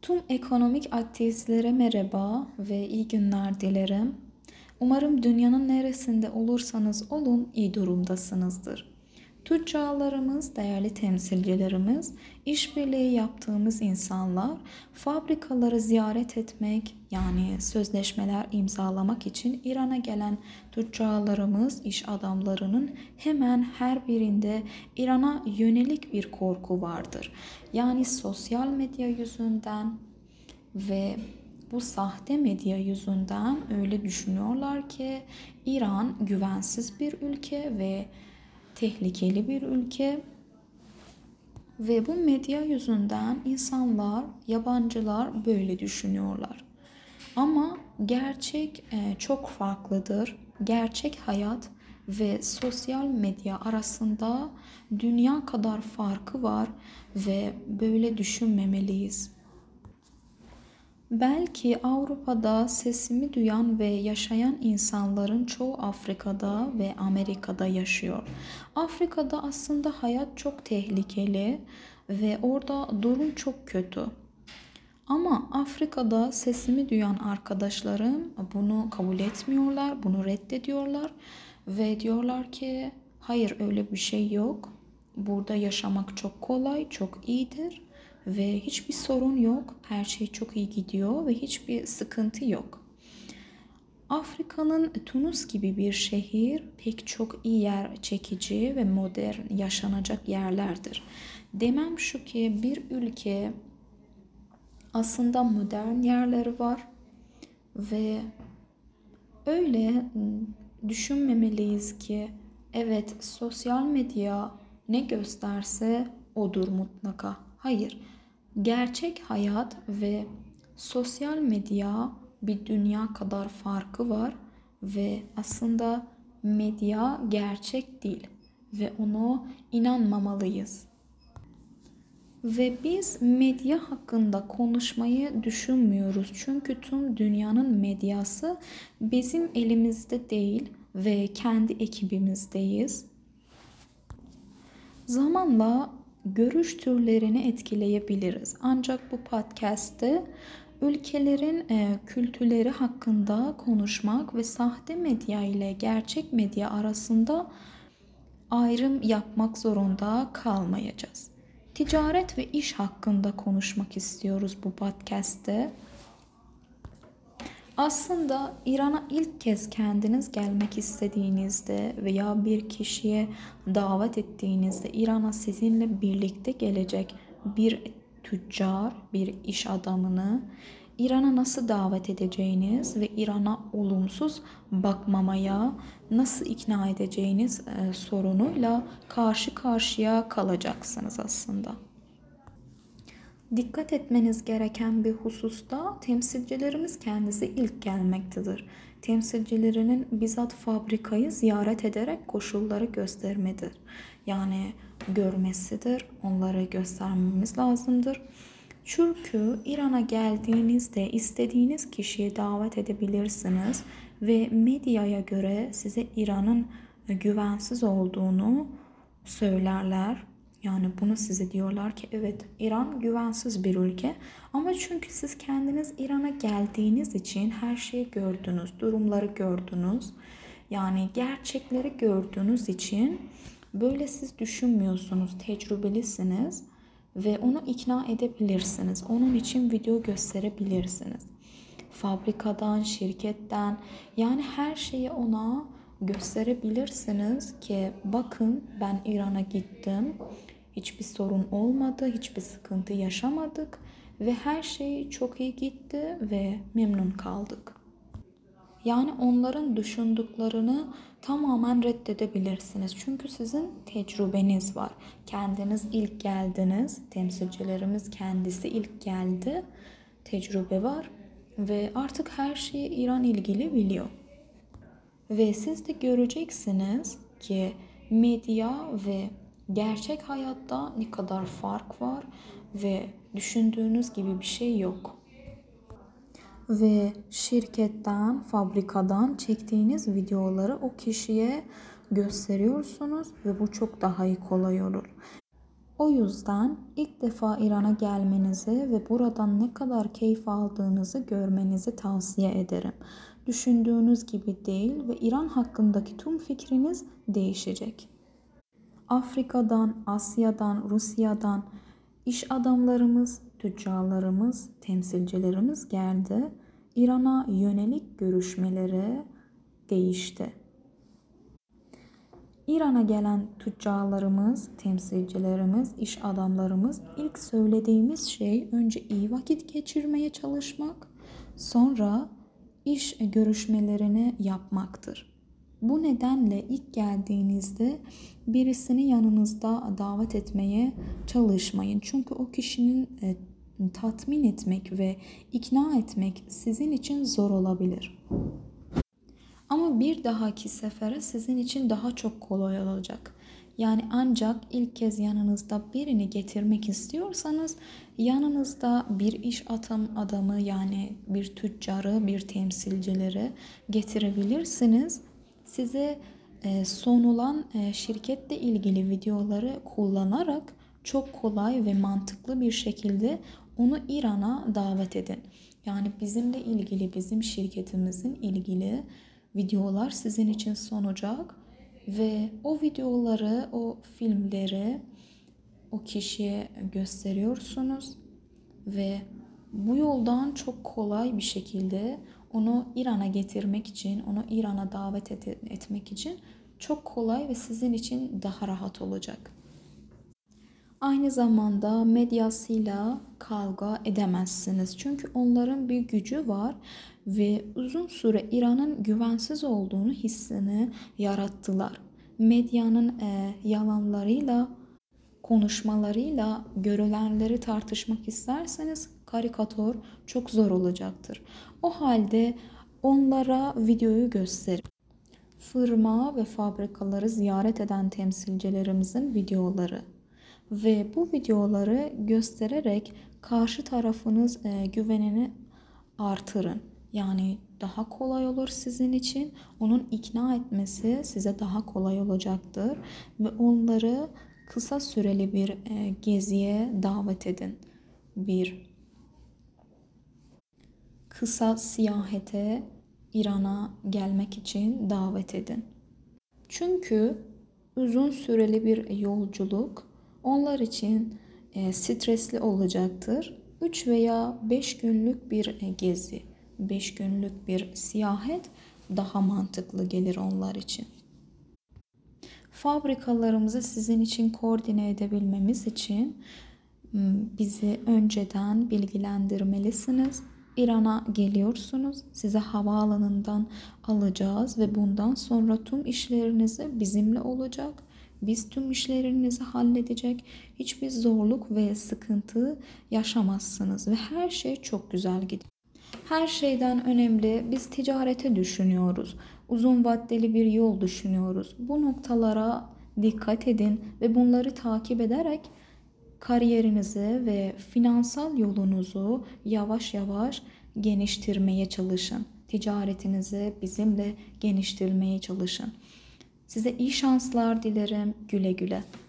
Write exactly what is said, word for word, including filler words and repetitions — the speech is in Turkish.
Tüm ekonomik aktivistlere merhaba ve iyi günler dilerim. Umarım dünyanın neresinde olursanız olun iyi durumdasınızdır. Tüccarlarımız, değerli temsilcilerimiz, işbirliği yaptığımız insanlar, fabrikaları ziyaret etmek yani sözleşmeler imzalamak için İran'a gelen tüccarlarımız, iş adamlarının hemen her birinde İran'a yönelik bir korku vardır. Yani sosyal medya yüzünden ve bu sahte medya yüzünden öyle düşünüyorlar ki İran güvensiz bir ülke ve tehlikeli bir ülke ve bu medya yüzünden insanlar, yabancılar böyle düşünüyorlar. Ama gerçek e, çok farklıdır. Gerçek hayat ve sosyal medya arasında dünya kadar farkı var ve böyle düşünmemeliyiz. Belki Avrupa'da sesimi duyan ve yaşayan insanların çoğu Afrika'da ve Amerika'da yaşıyor. Afrika'da aslında hayat çok tehlikeli ve orada durum çok kötü. Ama Afrika'da sesimi duyan arkadaşlarım bunu kabul etmiyorlar, bunu reddediyorlar ve diyorlar ki hayır öyle bir şey yok. Burada yaşamak çok kolay, çok iyidir ve hiçbir sorun yok. Her şey çok iyi gidiyor ve hiçbir sıkıntı yok. Afrika'nın Tunus gibi bir şehir pek çok iyi yer çekici ve modern yaşanacak yerlerdir. Demem şu ki bir ülke aslında modern yerleri var ve öyle düşünmemeliyiz ki evet sosyal medya ne gösterse odur mutlaka. Hayır. Gerçek hayat ve sosyal medya bir dünya kadar farkı var ve aslında medya gerçek değil ve ona inanmamalıyız. Ve biz medya hakkında konuşmayı düşünmüyoruz. Çünkü tüm dünyanın medyası bizim elimizde değil ve kendi ekibimizdeyiz. Zamanla görüş türlerini etkileyebiliriz. Ancak bu podcast'te ülkelerin e, kültürleri hakkında konuşmak ve sahte medya ile gerçek medya arasında ayrım yapmak zorunda kalmayacağız. Ticaret ve iş hakkında konuşmak istiyoruz bu podcast'te. Aslında İran'a ilk kez kendiniz gelmek istediğinizde veya bir kişiye davet ettiğinizde İran'a sizinle birlikte gelecek bir tüccar, bir iş adamını İran'a nasıl davet edeceğiniz ve İran'a olumsuz bakmamaya nasıl ikna edeceğiniz e, sorunuyla karşı karşıya kalacaksınız aslında. Dikkat etmeniz gereken bir hususta temsilcilerimiz kendisi ilk gelmektedir. Temsilcilerinin bizzat fabrikayı ziyaret ederek koşulları göstermedir. Yani görmesidir, onlara göstermemiz lazımdır. Çünkü İran'a geldiğinizde istediğiniz kişiye davet edebilirsiniz ve medyaya göre size İran'ın güvensiz olduğunu söylerler. Yani bunu size diyorlar ki evet İran güvensiz bir ülke ama çünkü siz kendiniz İran'a geldiğiniz için her şeyi gördünüz, durumları gördünüz. Yani gerçekleri gördüğünüz için böyle siz düşünmüyorsunuz, tecrübelisiniz ve onu ikna edebilirsiniz. Onun için video gösterebilirsiniz. Fabrikadan, şirketten yani her şeyi ona gösterebilirsiniz ki bakın ben İran'a gittim. Hiçbir sorun olmadı, hiçbir sıkıntı yaşamadık ve her şey çok iyi gitti ve memnun kaldık. Yani onların düşündüklerini tamamen reddedebilirsiniz. Çünkü sizin tecrübeniz var. Kendiniz ilk geldiniz. Temsilcilerimiz kendisi ilk geldi. Tecrübe var ve artık her şeyi İran ilgili biliyor. Ve siz de göreceksiniz ki medya ve gerçek hayatta ne kadar fark var ve düşündüğünüz gibi bir şey yok. Ve şirketten, fabrikadan çektiğiniz videoları o kişiye gösteriyorsunuz ve bu çok daha iyi kolay olur. O yüzden ilk defa İran'a gelmenizi ve buradan ne kadar keyif aldığınızı görmenizi tavsiye ederim. Düşündüğünüz gibi değil ve İran hakkındaki tüm fikriniz değişecek. Afrika'dan, Asya'dan, Rusya'dan iş adamlarımız, tüccarlarımız, temsilcilerimiz geldi. İran'a yönelik görüşmeleri değişti. İran'a gelen tüccarlarımız, temsilcilerimiz, iş adamlarımız ilk söylediğimiz şey önce iyi vakit geçirmeye çalışmak, sonra iş görüşmelerini yapmaktır. Bu nedenle ilk geldiğinizde birisini yanınızda davet etmeye çalışmayın. Çünkü o kişinin e, tatmin etmek ve ikna etmek sizin için zor olabilir. Ama bir dahaki sefere sizin için daha çok kolay olacak. Yani ancak ilk kez yanınızda birini getirmek istiyorsanız yanınızda bir iş adam adamı yani bir tüccarı, bir temsilcileri getirebilirsiniz. Size e, sunulan e, şirketle ilgili videoları kullanarak çok kolay ve mantıklı bir şekilde onu İran'a davet edin. Yani bizimle ilgili, bizim şirketimizin ilgili videolar sizin için sunacak ve o videoları, o filmleri o kişiye gösteriyorsunuz ve bu yoldan çok kolay bir şekilde onu İran'a getirmek için, onu İran'a davet et- etmek için çok kolay ve sizin için daha rahat olacak. Aynı zamanda medyasıyla kavga edemezsiniz. Çünkü onların bir gücü var ve uzun süre İran'ın güvensiz olduğunu hissini yarattılar. Medyanın e, yalanlarıyla, konuşmalarıyla görülenleri tartışmak isterseniz karikatür çok zor olacaktır. O halde onlara videoyu gösterin. Firma ve fabrikaları ziyaret eden temsilcilerimizin videoları ve bu videoları göstererek karşı tarafınız e, güvenini artırın. Yani daha kolay olur sizin için. Onun ikna etmesi size daha kolay olacaktır ve onları kısa süreli bir e, geziye davet edin. Bir kısa seyahate İran'a gelmek için davet edin. Çünkü uzun süreli bir yolculuk onlar için e, stresli olacaktır. üç veya beş günlük bir e, gezi, beş günlük bir seyahat daha mantıklı gelir onlar için. Fabrikalarımızı sizin için koordine edebilmemiz için bizi önceden bilgilendirmelisiniz. İran'a geliyorsunuz. Size havaalanından alacağız ve bundan sonra tüm işlerinizi bizimle olacak. Biz tüm işlerinizi halledecek. Hiçbir zorluk ve sıkıntı yaşamazsınız ve her şey çok güzel gidiyor. Her şeyden önemli biz ticarete düşünüyoruz. Uzun vadeli bir yol düşünüyoruz. Bu noktalara dikkat edin ve bunları takip ederek kariyerinizi ve finansal yolunuzu yavaş yavaş geliştirmeye çalışın. Ticaretinizi bizimle geliştirmeye çalışın. Size iyi şanslar dilerim. Güle güle.